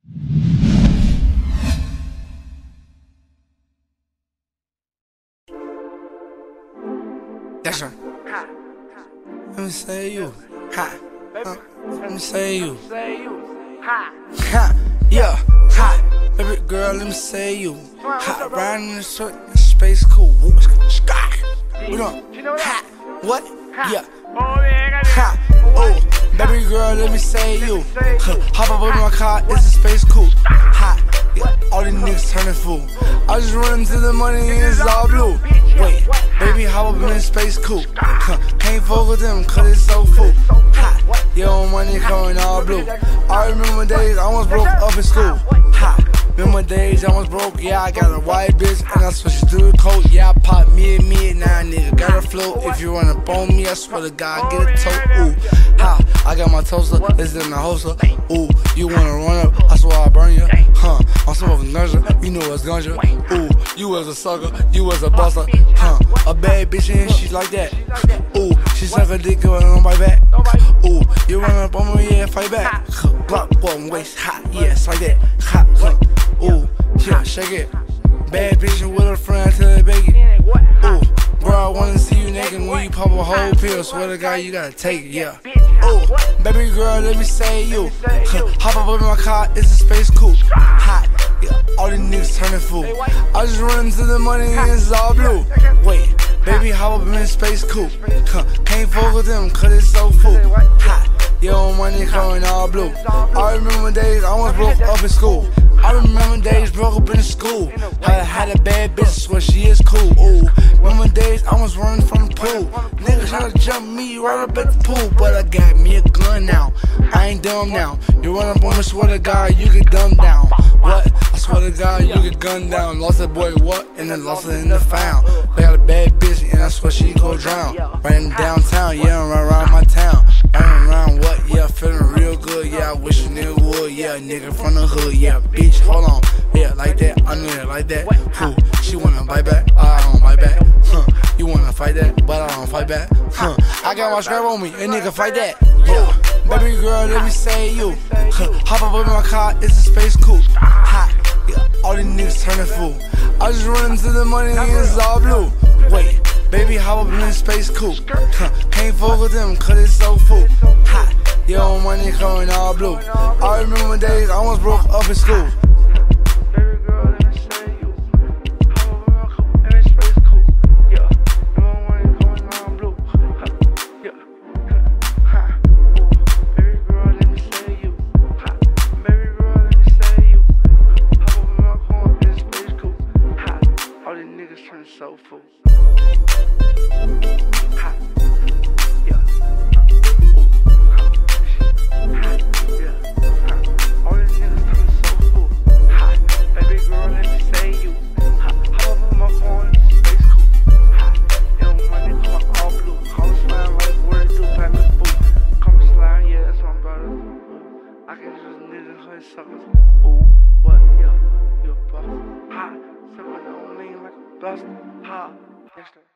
That's right. Let me say you. Ha. Let me say you. Ha. Yeah. Ha. Baby girl, let me say you. Ha. Riding in the short space cool. Sky. We don't. Ha. What? Yeah. Ha. Oh. Baby girl, let me say you. Hop up in my car, it's a space coupe. Ha. Yeah. All these niggas turning fool. I just run into the money and it's all blue. Wait, baby, hop up in the space coupe. Can't fuck with them cause it's so full. Ha, your money coming all blue. I remember days I almost broke up in school. Ha, remember days I almost broke. Yeah, I got a white bitch and I switched to the coat. Yeah, I pop me, now nigga got a float. If you run up on me, I swear to God, get a toe. Ooh, ha, I got my toaster, it's in the holster. Ooh, you wanna run up, I swear I'll burn you. Huh, I'm some of a nurser, you know what's ganja. Ooh, you was a sucker, you was a buster. Huh, a bad bitch and she like that. Ooh, she suck a dick and on my back. Ooh, you run up on me, yeah, fight back. Block, one waist, hot, yeah, it's like that. Hot, ooh, yeah, shake it. Bad bitch with a friend till they beg it. Ooh, bro, I wanna see you naked when you pop a whole pill. Swear to God, you gotta take it, yeah. Ooh, baby girl, let me say you. Hop up in my car, it's a space coupe. Hot, yeah, all these niggas turning fool. I just run into the money and it's all blue. Wait, baby, hop up in the space coupe. Can't fuck with them cause it's so full. Hot, your money coming all blue. I remember days I almost broke up in school. I remember days broke up in school. I had a bad bitch, swear she is cool. Ooh, remember days I was running from the pool. Niggas tryna jump me right up at the pool, but I got me a gun now. I ain't dumb now. You run up on me, swear to God, you get dumbed down. What? I swear to God, you get gunned down. Lost that boy, what? And then lost it in the found. I got a bad bitch, and I swear she go drown. Right in downtown, yeah, I'm right around my town. Running around what? Yeah, feeling real good. Yeah, I wish a nigga would. Yeah, nigga from the hood. Yeah, bitch, hold on. Yeah, like that, I know it like that. Who? She wanna bite back? I don't bite back. Huh? You wanna fight that? But I don't fight back. Huh? I got my strap on me, and nigga fight that. Yeah, baby girl, let me say you. Hop up in my car, it's a space coupe. Hot, yeah, all these niggas turning fool. I just run into the money and it's all blue. Wait, baby, hop up in the space coupe. Can't fuck with them cause it's so full. Hot, your money coming all blue. I remember days I almost broke up in school. So full. Ha. Yeah. Ha. Yeah. All these niggas turn so full. Ha. Baby girl, let me say you. Ha. Hop up on my phone, space coupe. Ha. Yo, my niggas are all blue. Come slide like what it do, pack the food. Come slide, yeah, that's my brother. Ooh. I can just niggas hood suckers. Ooh, what? Yeah, you a buff. Ha. Someone don't lean like a bust. Ha. Yes, sir.